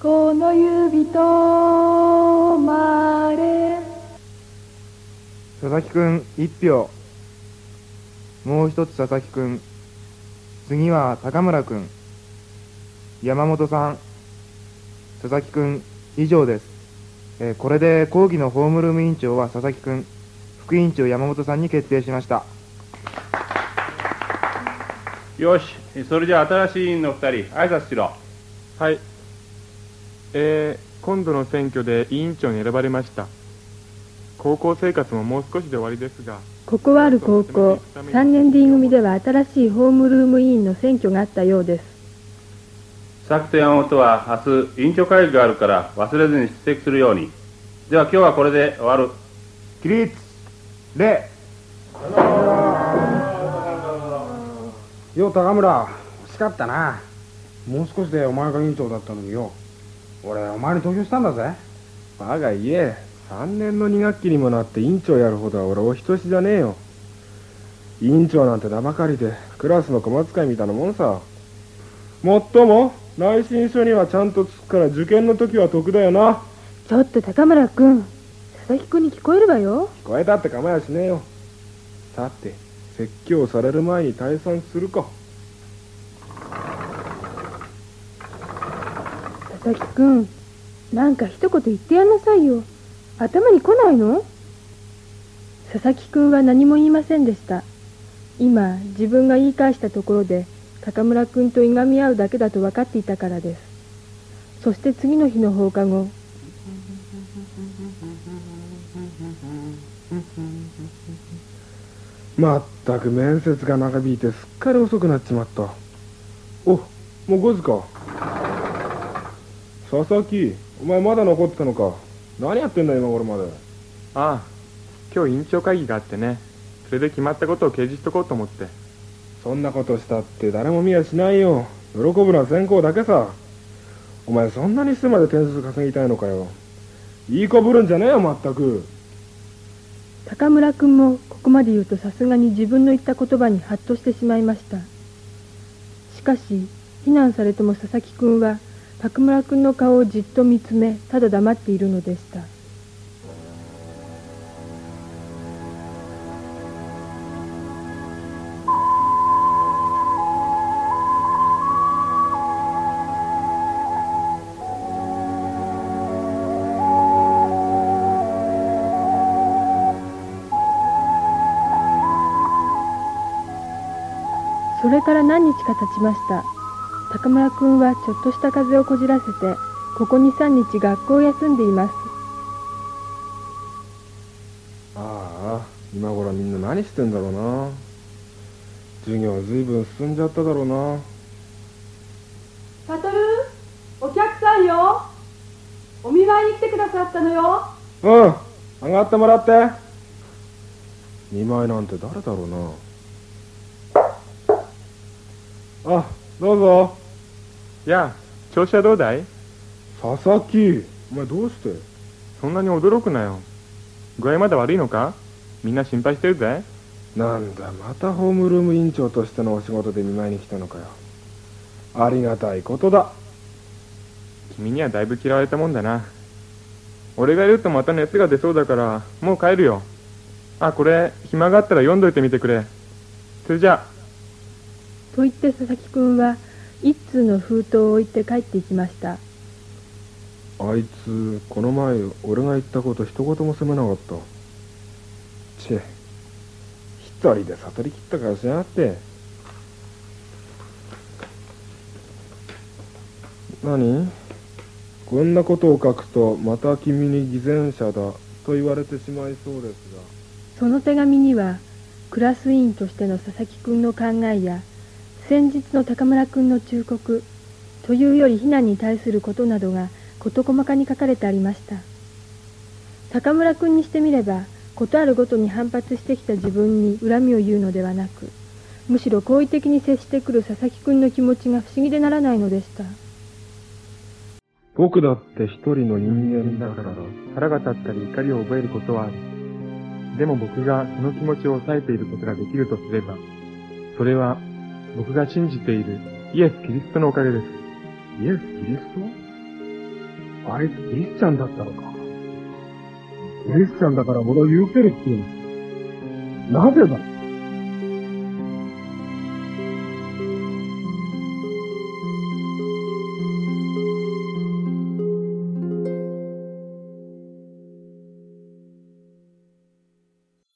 この指とまれ。 佐々木くん1票。もう一つ佐々木くん。次は高村くん。山本さん、佐々木くん以上です。これで講義のホームルーム委員長は佐々木くん、副委員長山本さんに決定しました。 よし、それじゃあ新しい委員の2人挨拶しろ。 はい。今度の選挙で委員長に選ばれました。高校生活ももう少しで終わりですが、 ここはある高校3年 D 組では新しいホームルーム委員の選挙があったようです。 佐久と山本は明日委員長会議があるから忘れずに出席するように。では今日はこれで終わる。 起立礼。 よ高村、惜しかったな。もう少しでお前が委員長だったのによ。俺お前に投票したんだぜ。 我が家3年の2学期にもなって委員長やるほどは俺お人よしじゃねえよ。委員長なんて名ばかりでクラスの小扱いみたいなもんさ。もっとも内申書にはちゃんとつくから受験の時は得だよな。 ちょっと高村君、佐々木君に聞こえるわよ。 聞こえたって構いやしねえよ。さて説教される前に退散するか。 佐々木君、なんか一言言ってやんなさいよ。頭に来ないの？佐々木君は何も言いませんでした。今自分が言い返したところで高村君といがみ合うだけだと分かっていたからです。そして次の日の放課後、 まったく面接が長引いてすっかり遅くなっちまった。お、もう5時か。佐々木、お前まだ残ってたのか。何やってんだ今頃まで。ああ、今日委員長会議があってね。それで決まったことを掲示しとこうと思って。そんなことしたって誰も見やしないよ。喜ぶのは先行だけさ。お前そんなにしてまで点数稼ぎたいのかよ。いい子ぶるんじゃねえよまったく。 高村君もここまで言うとさすがに自分の言った言葉にハッとしてしまいました。しかし非難されても佐々木君は高村君の顔をじっと見つめ、ただ黙っているのでした。それから何日か経ちました。高村君はちょっとした風邪をこじらせて、ここ 2、3日学校を休んでいます。 ああ、今頃みんな何してんだろうな。授業ずいぶん進んじゃっただろうな。 サトル、お客さんよ。お見舞いに来てくださったのよ。 うん、上がってもらって。見舞いなんて誰だろうな。あ、どうぞ。やあ、調子はどうだい？佐々木、お前どうして？そんなに驚くなよ。具合まだ悪いのか？みんな心配してるぜ。なんだ、またホームルーム委員長としてのお仕事で見舞いに来たのかよ。ありがたいことだ。君にはだいぶ嫌われたもんだな。俺がいるとまた熱が出そうだからもう帰るよ。あ、これ暇があったら読んどいてみてくれ。それじゃあ。 と言って佐々木君は一通の封筒を置いて帰っていきました。 あいつこの前俺が言ったこと一言も責めなかった。チェ、一人で悟り切った顔しやがって。何？こんなことを書くとまた君に偽善者だと言われてしまいそうですが。 その手紙にはクラス委員としての佐々木君の考えや先日の高村君の忠告というより非難に対することなどが事細かに書かれてありました。高村君にしてみればことあるごとに反発してきた自分に恨みを言うのではなく、むしろ好意的に接してくる佐々木君の気持ちが不思議でならないのでした。 僕だって一人の人間だから腹が立ったり怒りを覚えることはある。でも僕がその気持ちを抑えていることができるとすれば、それは僕が信じているイエス・キリストのおかげです。イエス・キリスト？ あいつクリスチャンだったのか。クリスチャンだから俺を許せるっていうの。なぜだ